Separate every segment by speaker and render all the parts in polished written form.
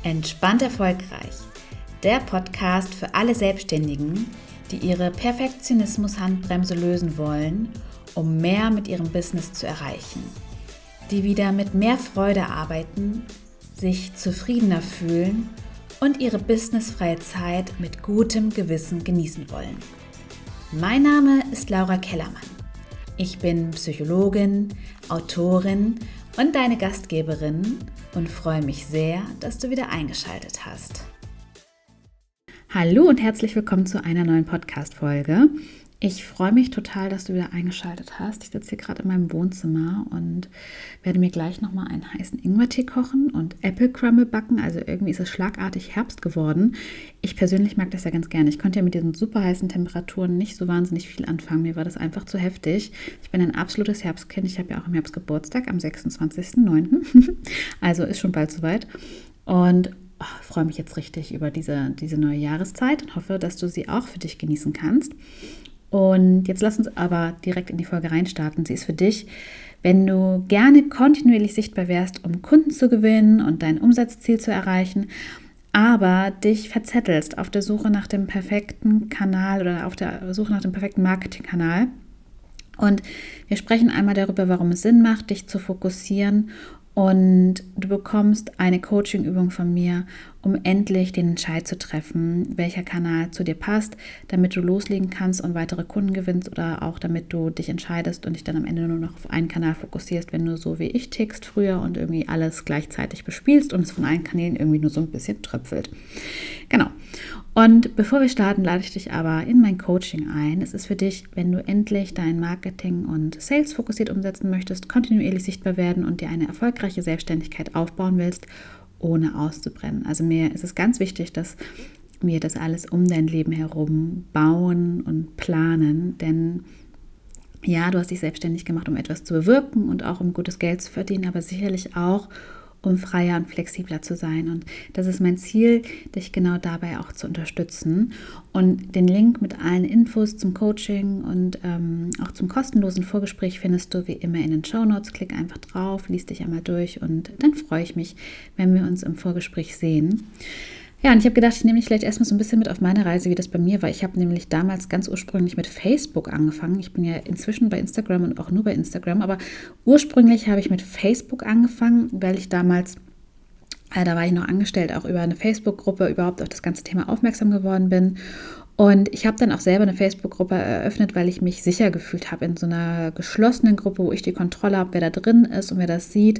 Speaker 1: Entspannt erfolgreich. Der Podcast für alle Selbstständigen, die ihre Perfektionismus-Handbremse lösen wollen, um mehr mit ihrem Business zu erreichen. Die wieder mit mehr Freude arbeiten, sich zufriedener fühlen und ihre businessfreie Zeit mit gutem Gewissen genießen wollen. Mein Name ist Laura Kellermann. Ich bin Psychologin, Autorin und deine Gastgeberin und freue mich sehr, dass du wieder eingeschaltet hast. Hallo und herzlich willkommen zu einer neuen Podcast-Folge. Ich freue mich total, dass du wieder eingeschaltet hast. Ich sitze hier gerade in meinem Wohnzimmer und werde mir gleich nochmal einen heißen Ingwertee kochen und Apple Crumble backen. Also irgendwie ist es schlagartig Herbst geworden. Ich persönlich mag das ja ganz gerne. Ich konnte ja mit diesen super heißen Temperaturen nicht so wahnsinnig viel anfangen. Mir war das einfach zu heftig. Ich bin ein absolutes Herbstkind. Ich habe ja auch im Herbst Geburtstag am 26.09. Also ist schon bald soweit. Und freue mich jetzt richtig über diese neue Jahreszeit und hoffe, dass du sie auch für dich genießen kannst. Und jetzt lass uns aber direkt in die Folge reinstarten. Sie ist für dich, wenn du gerne kontinuierlich sichtbar wärst, um Kunden zu gewinnen und dein Umsatzziel zu erreichen, aber dich verzettelst auf der Suche nach dem perfekten Kanal oder auf der Suche nach dem perfekten Marketingkanal. Und wir sprechen einmal darüber, warum es Sinn macht, dich zu fokussieren. Und du bekommst eine Coaching-Übung von mir, um endlich den Entscheid zu treffen, welcher Kanal zu dir passt, damit du loslegen kannst und weitere Kunden gewinnst oder auch damit du dich entscheidest und dich dann am Ende nur noch auf einen Kanal fokussierst, wenn du so wie ich tickst früher und irgendwie alles gleichzeitig bespielst und es von allen Kanälen irgendwie nur so ein bisschen tröpfelt. Genau. Und bevor wir starten, lade ich dich aber in mein Coaching ein. Es ist für dich, wenn du endlich dein Marketing und Sales fokussiert umsetzen möchtest, kontinuierlich sichtbar werden und dir eine erfolgreiche Selbstständigkeit aufbauen willst, ohne auszubrennen. Also mir ist es ganz wichtig, dass wir das alles um dein Leben herum bauen und planen, denn ja, du hast dich selbstständig gemacht, um etwas zu bewirken und auch um gutes Geld zu verdienen, aber sicherlich auch, um freier und flexibler zu sein. Und das ist mein Ziel, dich genau dabei auch zu unterstützen. Und den Link mit allen Infos zum Coaching und auch zum kostenlosen Vorgespräch findest du wie immer in den Shownotes. Klick einfach drauf, lies dich einmal durch und dann freue ich mich, wenn wir uns im Vorgespräch sehen. Ja, und ich habe gedacht, ich nehme dich vielleicht erstmal so ein bisschen mit auf meine Reise, wie das bei mir war. Ich habe nämlich damals ganz ursprünglich mit Facebook angefangen. Ich bin ja inzwischen bei Instagram und auch nur bei Instagram, aber ursprünglich habe ich mit Facebook angefangen, weil ich damals, da war ich noch angestellt, auch über eine Facebook-Gruppe überhaupt auf das ganze Thema aufmerksam geworden bin. Und ich habe dann auch selber eine Facebook-Gruppe eröffnet, weil ich mich sicher gefühlt habe in so einer geschlossenen Gruppe, wo ich die Kontrolle habe, wer da drin ist und wer das sieht,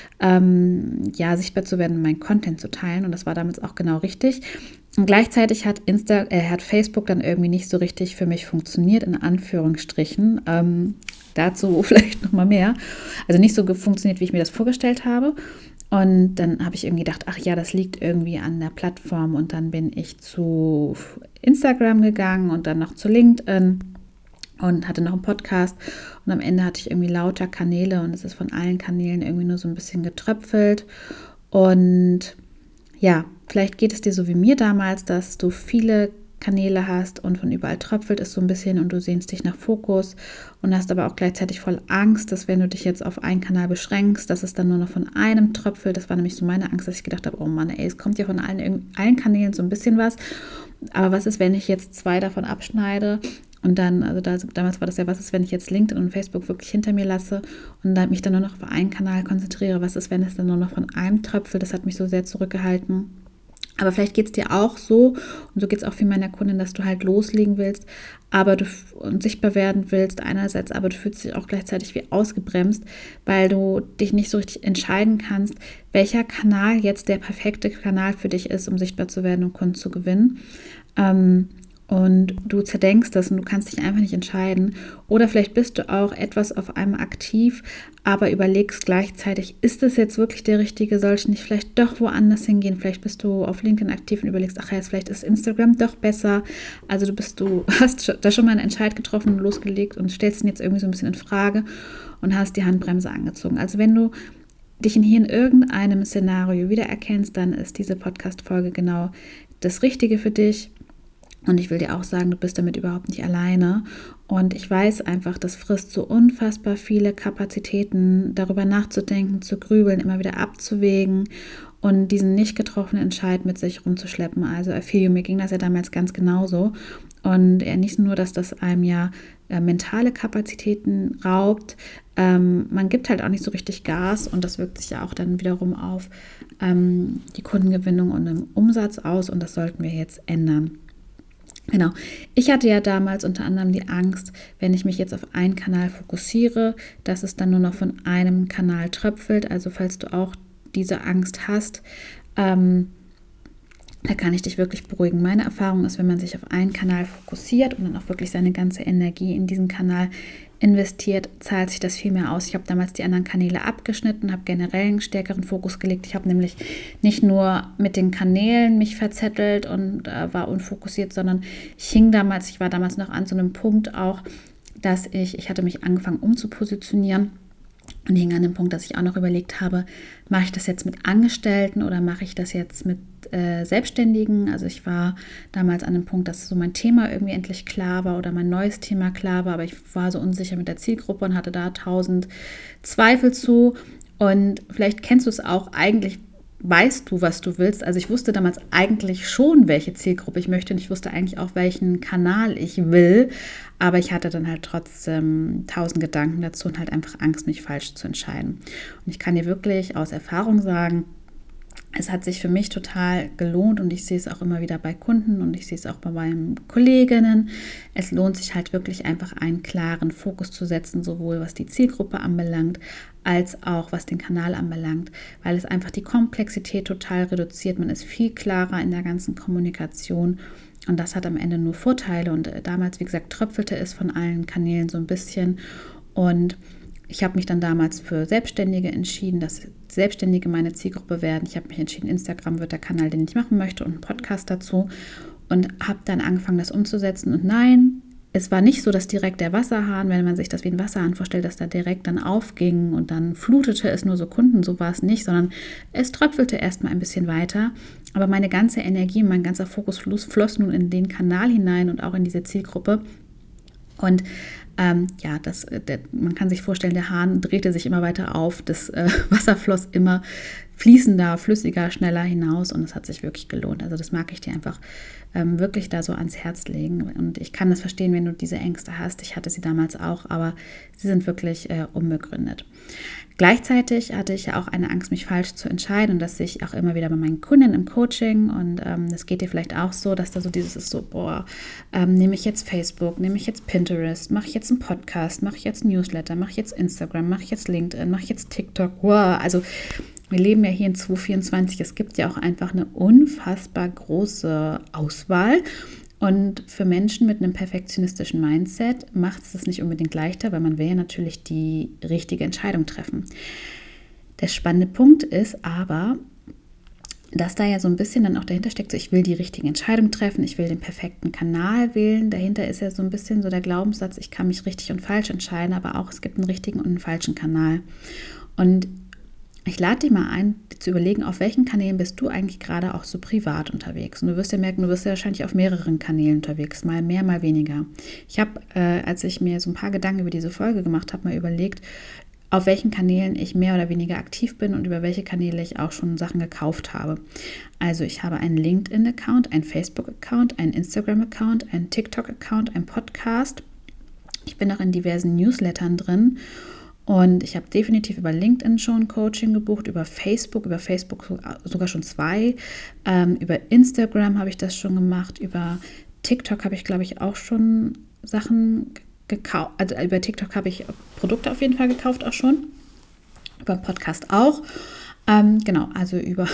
Speaker 1: sichtbar zu werden und meinen Content zu teilen. Und das war damals auch genau richtig. Und gleichzeitig hat Facebook dann irgendwie nicht so richtig für mich funktioniert, in Anführungsstrichen. Dazu vielleicht nochmal mehr. Also nicht so funktioniert, wie ich mir das vorgestellt habe. Und dann habe ich irgendwie gedacht, ach ja, das liegt irgendwie an der Plattform. Und dann bin ich zu Instagram gegangen und dann noch zu LinkedIn und hatte noch einen Podcast. Und am Ende hatte ich irgendwie lauter Kanäle und es ist von allen Kanälen irgendwie nur so ein bisschen getröpfelt. Und ja, vielleicht geht es dir so wie mir damals, dass du viele Kanäle hast und von überall tröpfelt es so ein bisschen und du sehnst dich nach Fokus und hast aber auch gleichzeitig voll Angst, dass wenn du dich jetzt auf einen Kanal beschränkst, dass es dann nur noch von einem tröpfelt. Das war nämlich so meine Angst, dass ich gedacht habe, oh Mann, ey, es kommt ja von allen Kanälen so ein bisschen was. Aber was ist, wenn ich jetzt 2 davon abschneide? Und dann, damals war das ja, was ist, wenn ich jetzt LinkedIn und Facebook wirklich hinter mir lasse und dann mich dann nur noch auf einen Kanal konzentriere? Was ist, wenn es dann nur noch von einem tröpfelt? Das hat mich so sehr zurückgehalten. Aber vielleicht geht es dir auch so, und so geht es auch viel meiner Kundin, dass du halt loslegen willst, und sichtbar werden willst einerseits, aber du fühlst dich auch gleichzeitig wie ausgebremst, weil du dich nicht so richtig entscheiden kannst, welcher Kanal jetzt der perfekte Kanal für dich ist, um sichtbar zu werden und Kunden zu gewinnen. Und du zerdenkst das und du kannst dich einfach nicht entscheiden. Oder vielleicht bist du auch etwas auf einmal aktiv, aber überlegst gleichzeitig, ist das jetzt wirklich der richtige, soll ich nicht vielleicht doch woanders hingehen? Vielleicht bist du auf LinkedIn aktiv und überlegst, ach ja, vielleicht ist Instagram doch besser. Also du hast da schon mal einen Entscheid getroffen und losgelegt und stellst ihn jetzt irgendwie so ein bisschen in Frage und hast die Handbremse angezogen. Also wenn du dich hier in irgendeinem Szenario wiedererkennst, dann ist diese Podcast-Folge genau das Richtige für dich. Und ich will dir auch sagen, du bist damit überhaupt nicht alleine. Und ich weiß einfach, das frisst so unfassbar viele Kapazitäten, darüber nachzudenken, zu grübeln, immer wieder abzuwägen und diesen nicht getroffenen Entscheid mit sich rumzuschleppen. Also I feel you, mir ging das ja damals ganz genauso. Und nicht nur, dass das einem ja mentale Kapazitäten raubt, man gibt halt auch nicht so richtig Gas und das wirkt sich ja auch dann wiederum auf die Kundengewinnung und den Umsatz aus und das sollten wir jetzt ändern. Genau, ich hatte ja damals unter anderem die Angst, wenn ich mich jetzt auf einen Kanal fokussiere, dass es dann nur noch von einem Kanal tröpfelt. Also falls du auch diese Angst hast, da kann ich dich wirklich beruhigen. Meine Erfahrung ist, wenn man sich auf einen Kanal fokussiert und dann auch wirklich seine ganze Energie in diesen Kanal investiert, zahlt sich das viel mehr aus. Ich habe damals die anderen Kanäle abgeschnitten, habe generell einen stärkeren Fokus gelegt. Ich habe nämlich nicht nur mit den Kanälen mich verzettelt und war unfokussiert, sondern ich war damals noch an so einem Punkt auch, dass ich hatte mich angefangen umzupositionieren. Und hing an dem Punkt, dass ich auch noch überlegt habe, mache ich das jetzt mit Angestellten oder mache ich das jetzt mit Selbstständigen? Also ich war damals an dem Punkt, dass so mein Thema irgendwie endlich klar war oder mein neues Thema klar war, aber ich war so unsicher mit der Zielgruppe und hatte da 1000 Zweifel zu. Und vielleicht kennst du es auch, eigentlich weißt du, was du willst. Also ich wusste damals eigentlich schon, welche Zielgruppe ich möchte und ich wusste eigentlich auch, welchen Kanal ich will, aber ich hatte dann halt trotzdem 1000 Gedanken dazu und halt einfach Angst, mich falsch zu entscheiden. Und ich kann dir wirklich aus Erfahrung sagen, es hat sich für mich total gelohnt und ich sehe es auch immer wieder bei Kunden und ich sehe es auch bei meinen Kolleginnen. Es lohnt sich halt wirklich einfach einen klaren Fokus zu setzen, sowohl was die Zielgruppe anbelangt, als auch was den Kanal anbelangt, weil es einfach die Komplexität total reduziert. Man ist viel klarer in der ganzen Kommunikation und das hat am Ende nur Vorteile. Und damals, wie gesagt, tröpfelte es von allen Kanälen so ein bisschen und ich habe mich dann damals für Selbstständige entschieden, dass Selbstständige meine Zielgruppe werden. Ich habe mich entschieden, Instagram wird der Kanal, den ich machen möchte und einen Podcast dazu und habe dann angefangen, das umzusetzen. Und nein, es war nicht so, dass direkt der Wasserhahn, wenn man sich das wie ein Wasserhahn vorstellt, dass da direkt dann aufging und dann flutete es nur Sekunden, so war es nicht, sondern es tröpfelte erstmal ein bisschen weiter. Aber meine ganze Energie, mein ganzer Fokus floss nun in den Kanal hinein und auch in diese Zielgruppe. Und man kann sich vorstellen, der Hahn drehte sich immer weiter auf, das Wasser floss immer fließender, flüssiger, schneller hinaus und es hat sich wirklich gelohnt. Also das mag ich dir einfach wirklich da so ans Herz legen und ich kann das verstehen, wenn du diese Ängste hast. Ich hatte sie damals auch, aber sie sind wirklich unbegründet. Gleichzeitig hatte ich ja auch eine Angst, mich falsch zu entscheiden und das sehe ich auch immer wieder bei meinen Kunden im Coaching und das geht dir vielleicht auch so, dass da so dieses ist so, nehme ich jetzt Facebook, nehme ich jetzt Pinterest, mache ich jetzt einen Podcast, mache ich jetzt ein Newsletter, mache ich jetzt Instagram, mache ich jetzt LinkedIn, mache ich jetzt TikTok, also wir leben ja hier in 2024, es gibt ja auch einfach eine unfassbar große Auswahl. Und für Menschen mit einem perfektionistischen Mindset macht es das nicht unbedingt leichter, weil man will ja natürlich die richtige Entscheidung treffen. Der spannende Punkt ist aber, dass da ja so ein bisschen dann auch dahinter steckt, so ich will die richtige Entscheidung treffen, ich will den perfekten Kanal wählen. Dahinter ist ja so ein bisschen so der Glaubenssatz, ich kann mich richtig und falsch entscheiden, aber auch es gibt einen richtigen und einen falschen Kanal. Und ich lade dich mal ein, zu überlegen, auf welchen Kanälen bist du eigentlich gerade auch so privat unterwegs. Und du wirst ja merken, du bist ja wahrscheinlich auf mehreren Kanälen unterwegs, mal mehr, mal weniger. Ich habe, als ich mir so ein paar Gedanken über diese Folge gemacht habe, mal überlegt, auf welchen Kanälen ich mehr oder weniger aktiv bin und über welche Kanäle ich auch schon Sachen gekauft habe. Also ich habe einen LinkedIn-Account, einen Facebook-Account, einen Instagram-Account, einen TikTok-Account, einen Podcast. Ich bin auch in diversen Newslettern drin. Und ich habe definitiv über LinkedIn schon Coaching gebucht, über Facebook sogar schon 2. Über Instagram habe ich das schon gemacht, über TikTok habe ich, glaube ich, auch schon Sachen gekauft. Also über TikTok habe ich Produkte auf jeden Fall gekauft auch schon. Über Podcast auch. Genau, also über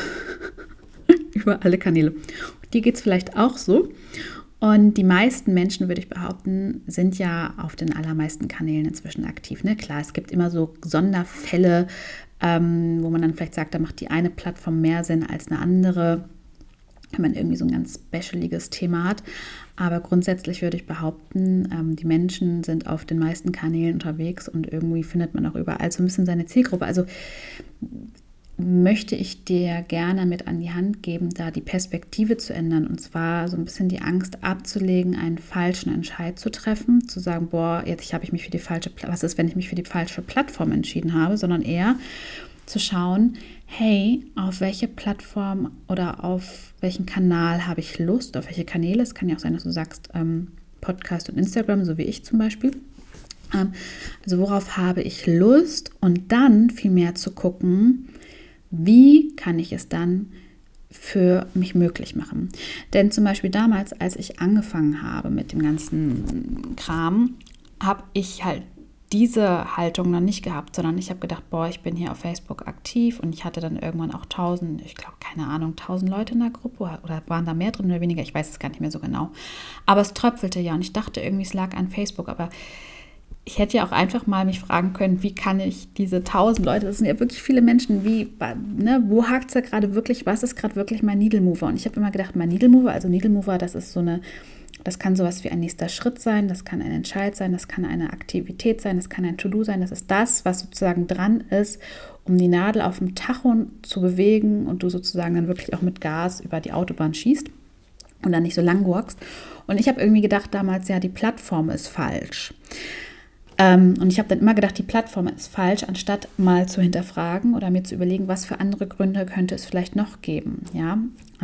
Speaker 1: alle Kanäle. Dir geht es vielleicht auch so. Und die meisten Menschen, würde ich behaupten, sind ja auf den allermeisten Kanälen inzwischen aktiv. Ne? Klar, es gibt immer so Sonderfälle, wo man dann vielleicht sagt, da macht die eine Plattform mehr Sinn als eine andere, wenn man irgendwie so ein ganz specialiges Thema hat. Aber grundsätzlich würde ich behaupten, die Menschen sind auf den meisten Kanälen unterwegs und irgendwie findet man auch überall so ein bisschen seine Zielgruppe. Also möchte ich dir gerne mit an die Hand geben, da die Perspektive zu ändern, und zwar so ein bisschen die Angst abzulegen, einen falschen Entscheid zu treffen, zu sagen, boah, jetzt habe ich mich für die falsche, was ist, wenn ich mich für die falsche Plattform entschieden habe, sondern eher zu schauen, hey, auf welche Plattform oder auf welchen Kanal habe ich Lust, auf welche Kanäle. Es kann ja auch sein, dass du sagst, Podcast und Instagram, so wie ich zum Beispiel. Also worauf habe ich Lust, und dann viel mehr zu gucken, wie kann ich es dann für mich möglich machen. Denn zum Beispiel damals, als ich angefangen habe mit dem ganzen Kram, habe ich halt diese Haltung noch nicht gehabt, sondern ich habe gedacht, boah, ich bin hier auf Facebook aktiv, und ich hatte dann irgendwann auch 1000, ich glaube, keine Ahnung, 1000 Leute in der Gruppe, oder waren da mehr drin oder weniger, ich weiß es gar nicht mehr so genau. Aber es tröpfelte ja, und ich dachte irgendwie, es lag an Facebook, aber ich hätte ja auch einfach mal mich fragen können, wie kann ich diese 1000 Leute, das sind ja wirklich viele Menschen, wo hakt es da gerade wirklich, was ist gerade wirklich mein Needle Mover? Und ich habe immer gedacht, mein Needle Mover, das ist das kann sowas wie ein nächster Schritt sein, das kann ein Entscheid sein, das kann eine Aktivität sein, das kann ein To-Do sein, das ist das, was sozusagen dran ist, um die Nadel auf dem Tacho zu bewegen und du sozusagen dann wirklich auch mit Gas über die Autobahn schießt und dann nicht so lang gurkst. Und ich habe irgendwie gedacht damals, ja, die Plattform ist falsch. Und ich habe dann immer gedacht, die Plattform ist falsch, anstatt mal zu hinterfragen oder mir zu überlegen, was für andere Gründe könnte es vielleicht noch geben. Ja,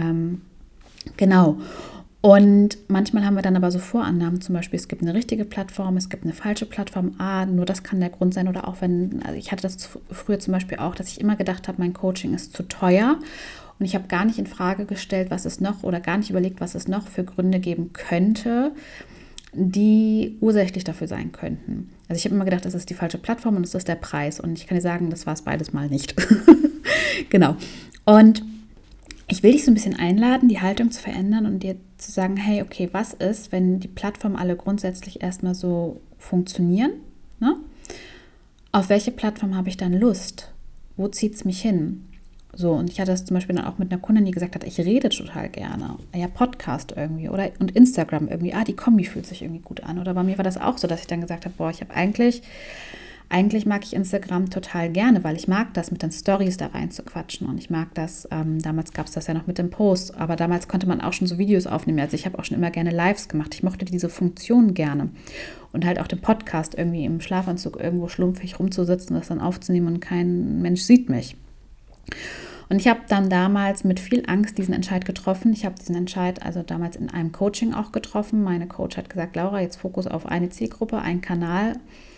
Speaker 1: genau. Und manchmal haben wir dann aber so Vorannahmen, zum Beispiel, es gibt eine richtige Plattform, es gibt eine falsche Plattform, nur das kann der Grund sein, oder auch also ich hatte das früher zum Beispiel auch, dass ich immer gedacht habe, mein Coaching ist zu teuer, und ich habe gar nicht in Frage gestellt, was es noch, oder gar nicht überlegt, was es noch für Gründe geben könnte, die ursächlich dafür sein könnten. Also ich habe immer gedacht, das ist die falsche Plattform und das ist der Preis, und ich kann dir sagen, das war es beides mal nicht. Genau. Und ich will dich so ein bisschen einladen, die Haltung zu verändern und dir zu sagen, hey, okay, was ist, wenn die Plattformen alle grundsätzlich erstmal so funktionieren? Ne? Auf welche Plattform habe ich dann Lust? Wo zieht es mich hin? So, und ich hatte das zum Beispiel dann auch mit einer Kundin, die gesagt hat, ich rede total gerne. Ja, Podcast irgendwie und Instagram irgendwie. Die Kombi fühlt sich irgendwie gut an. Oder bei mir war das auch so, dass ich dann gesagt habe, boah, ich habe eigentlich mag ich Instagram total gerne, weil ich mag das, mit den Stories da rein zu quatschen, und ich mag das, damals gab es das ja noch mit dem Post, aber damals konnte man auch schon so Videos aufnehmen, also ich habe auch schon immer gerne Lives gemacht, ich mochte diese Funktion gerne, und halt auch den Podcast irgendwie im Schlafanzug irgendwo schlumpfig rumzusitzen, das dann aufzunehmen und kein Mensch sieht mich. Und ich habe dann damals mit viel Angst diesen Entscheid getroffen. Ich habe diesen Entscheid also damals in einem Coaching auch getroffen. Meine Coach hat gesagt, Laura, jetzt Fokus auf eine Zielgruppe, einen Kanal.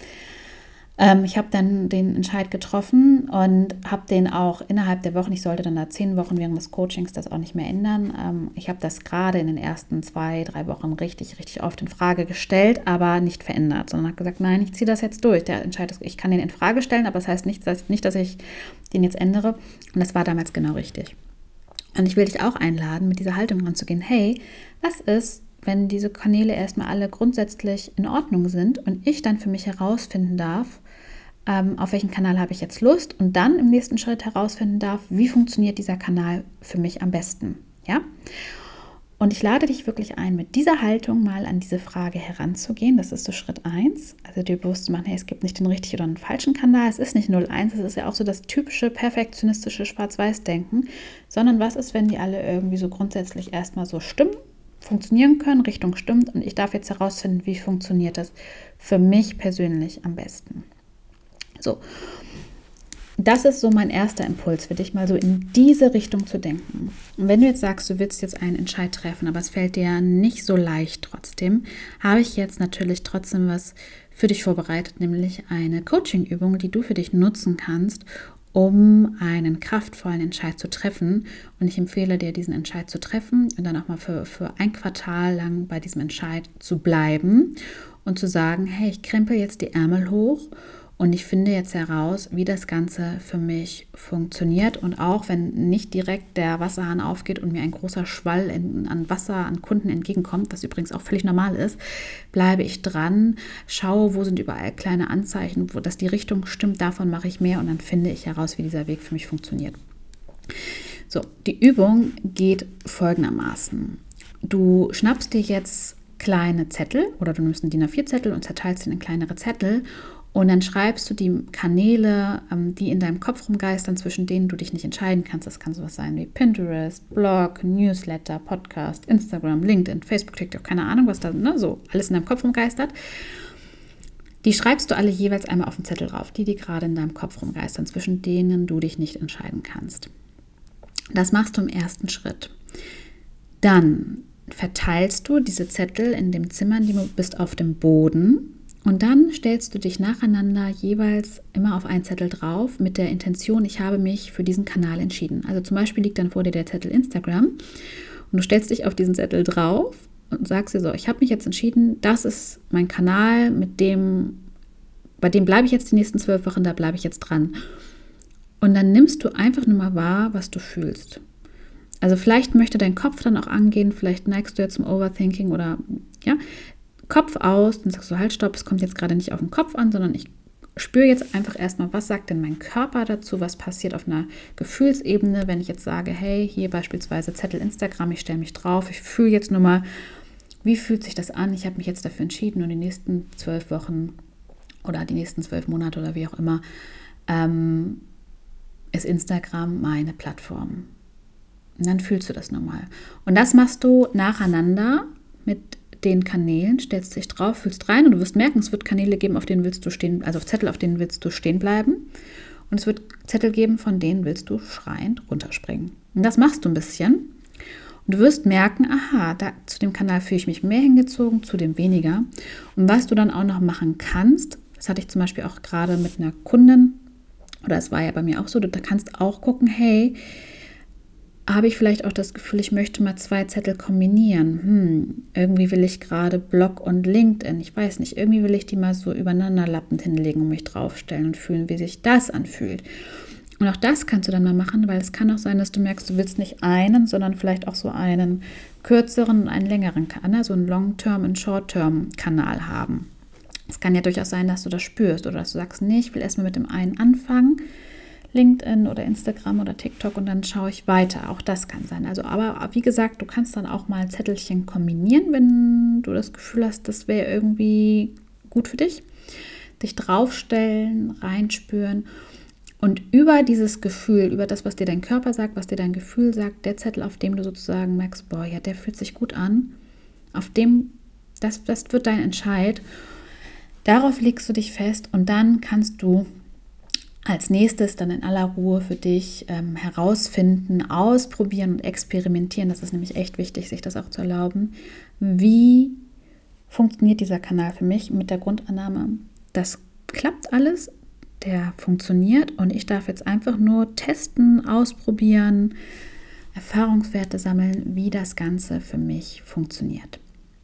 Speaker 1: Ich habe dann den Entscheid getroffen und habe den auch innerhalb der Wochen, ich sollte dann da 10 Wochen während des Coachings das auch nicht mehr ändern. Ich habe das gerade in den ersten 2-3 Wochen richtig oft in Frage gestellt, aber nicht verändert, sondern habe gesagt, nein, ich ziehe das jetzt durch. Der Entscheid ist, ich kann den in Frage stellen, aber das heißt nicht, dass ich den jetzt ändere. Und das war damals genau richtig. Und ich will dich auch einladen, mit dieser Haltung ranzugehen. Hey, was ist, wenn diese Kanäle erstmal alle grundsätzlich in Ordnung sind und ich dann für mich herausfinden darf, auf welchen Kanal habe ich jetzt Lust, und dann im nächsten Schritt herausfinden darf, wie funktioniert dieser Kanal für mich am besten. Ja? Und ich lade dich wirklich ein, mit dieser Haltung mal an diese Frage heranzugehen. Das ist so Schritt 1. Also dir bewusst zu machen, hey, es gibt nicht den richtigen oder den falschen Kanal. Es ist nicht 0-1, es ist ja auch so das typische perfektionistische Schwarz-Weiß-Denken, sondern was ist, wenn die alle irgendwie so grundsätzlich erstmal so stimmen, funktionieren können, Richtung stimmt, und ich darf jetzt herausfinden, wie funktioniert das für mich persönlich am besten. So, das ist so mein erster Impuls für dich, mal so in diese Richtung zu denken. Und wenn du jetzt sagst, du willst jetzt einen Entscheid treffen, aber es fällt dir nicht so leicht trotzdem, habe ich jetzt natürlich trotzdem was für dich vorbereitet, nämlich eine Coaching-Übung, die du für dich nutzen kannst, um einen kraftvollen Entscheid zu treffen. Und ich empfehle dir, diesen Entscheid zu treffen und dann auch mal für ein Quartal lang bei diesem Entscheid zu bleiben und zu sagen, hey, ich krempel jetzt die Ärmel hoch und ich finde jetzt heraus, wie das Ganze für mich funktioniert. Und auch wenn nicht direkt der Wasserhahn aufgeht und mir ein großer Schwall an Wasser an Kunden entgegenkommt, was übrigens auch völlig normal ist, bleibe ich dran, schaue, wo sind überall kleine Anzeichen, dass die Richtung stimmt, davon mache ich mehr, und dann finde ich heraus, wie dieser Weg für mich funktioniert. So, die Übung geht folgendermaßen. Du schnappst dir jetzt kleine Zettel oder du nimmst einen DIN A4-Zettel und zerteilst ihn in kleinere Zettel Und dann schreibst du die Kanäle, die in deinem Kopf rumgeistern, zwischen denen du dich nicht entscheiden kannst. Das kann sowas sein wie Pinterest, Blog, Newsletter, Podcast, Instagram, LinkedIn, Facebook, TikTok, keine Ahnung, was da so alles in deinem Kopf rumgeistert. Die schreibst du alle jeweils einmal auf den Zettel drauf, die gerade in deinem Kopf rumgeistern, zwischen denen du dich nicht entscheiden kannst. Das machst du im ersten Schritt. Dann verteilst du diese Zettel in dem Zimmer, in dem du bist, auf dem Boden. Und dann stellst du dich nacheinander jeweils immer auf einen Zettel drauf mit der Intention, ich habe mich für diesen Kanal entschieden. Also zum Beispiel liegt dann vor dir der Zettel Instagram und du stellst dich auf diesen Zettel drauf und sagst dir so, ich habe mich jetzt entschieden, das ist mein Kanal, bei dem bleibe ich jetzt die nächsten 12 Wochen, da bleibe ich jetzt dran. Und dann nimmst du einfach nur mal wahr, was du fühlst. Also vielleicht möchte dein Kopf dann auch angehen, vielleicht neigst du ja zum Overthinking oder ja, Kopf aus, dann sagst du, halt, stopp, es kommt jetzt gerade nicht auf den Kopf an, sondern ich spüre jetzt einfach erstmal, was sagt denn mein Körper dazu, was passiert auf einer Gefühlsebene, wenn ich jetzt sage, hey, hier beispielsweise Zettel Instagram, ich stelle mich drauf, ich fühle jetzt nur mal, wie fühlt sich das an, ich habe mich jetzt dafür entschieden und die nächsten 12 Wochen oder die nächsten 12 Monate oder wie auch immer, ist Instagram meine Plattform. Und dann fühlst du das nochmal. Und das machst du nacheinander mit den Kanälen, stellst dich drauf, fühlst rein und du wirst merken, es wird Kanäle geben, auf denen willst du stehen, also auf Zettel, auf denen willst du stehen bleiben. Und es wird Zettel geben, von denen willst du schreiend runterspringen. Und das machst du ein bisschen. Und du wirst merken, aha, zu dem Kanal fühle ich mich mehr hingezogen, zu dem weniger. Und was du dann auch noch machen kannst, das hatte ich zum Beispiel auch gerade mit einer Kundin, oder es war ja bei mir auch so, da kannst auch gucken, hey, habe ich vielleicht auch das Gefühl, ich möchte mal 2 Zettel kombinieren. Irgendwie will ich gerade Blog und LinkedIn, ich weiß nicht, irgendwie will ich die mal so übereinander lappend hinlegen und mich draufstellen und fühlen, wie sich das anfühlt. Und auch das kannst du dann mal machen, weil es kann auch sein, dass du merkst, du willst nicht einen, sondern vielleicht auch so einen kürzeren und einen längeren Kanal, so einen Long-Term- und Short-Term-Kanal haben. Es kann ja durchaus sein, dass du das spürst oder dass du sagst, nee, ich will erstmal mit dem einen anfangen, LinkedIn oder Instagram oder TikTok und dann schaue ich weiter. Auch das kann sein. Also, aber wie gesagt, du kannst dann auch mal Zettelchen kombinieren, wenn du das Gefühl hast, das wäre irgendwie gut für dich. Dich draufstellen, reinspüren und über dieses Gefühl, über das, was dir dein Körper sagt, was dir dein Gefühl sagt, der Zettel, auf dem du sozusagen merkst, boah, ja, der fühlt sich gut an, auf dem, das wird dein Entscheid. Darauf legst du dich fest und dann kannst du als nächstes dann in aller Ruhe für dich herausfinden, ausprobieren und experimentieren. Das ist nämlich echt wichtig, sich das auch zu erlauben. Wie funktioniert dieser Kanal für mich mit der Grundannahme, das klappt alles, der funktioniert und ich darf jetzt einfach nur testen, ausprobieren, Erfahrungswerte sammeln, wie das Ganze für mich funktioniert.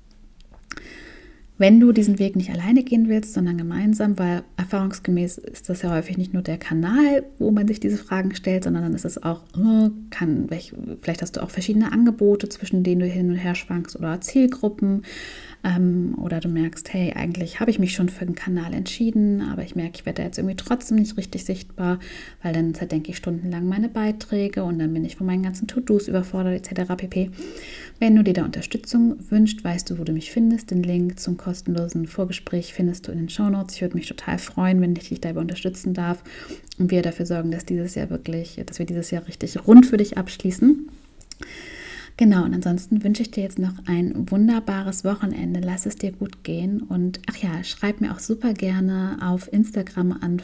Speaker 1: Wenn du diesen Weg nicht alleine gehen willst, sondern gemeinsam, weil erfahrungsgemäß ist das ja häufig nicht nur der Kanal, wo man sich diese Fragen stellt, sondern dann ist es auch, vielleicht hast du auch verschiedene Angebote, zwischen denen du hin und her schwankst oder Zielgruppen oder du merkst, hey, eigentlich habe ich mich schon für den Kanal entschieden, aber ich merke, ich werde da jetzt irgendwie trotzdem nicht richtig sichtbar, weil dann zerdenke ich stundenlang meine Beiträge und dann bin ich von meinen ganzen To-Dos überfordert etc. pp. Wenn du dir da Unterstützung wünschst, weißt du, wo du mich findest. Den Link zum kostenlosen Vorgespräch findest du in den Shownotes. Ich würde mich total freuen, wenn ich dich dabei unterstützen darf und wir dafür sorgen, dass wir dieses Jahr richtig rund für dich abschließen. Genau, und ansonsten wünsche ich dir jetzt noch ein wunderbares Wochenende. Lass es dir gut gehen und ach ja, schreib mir auch super gerne auf Instagram an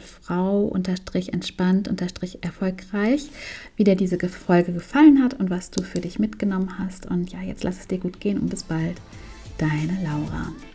Speaker 1: frau-entspannt-erfolgreich, wie dir diese Folge gefallen hat und was du für dich mitgenommen hast. Und ja, jetzt lass es dir gut gehen und bis bald. Deine Laura.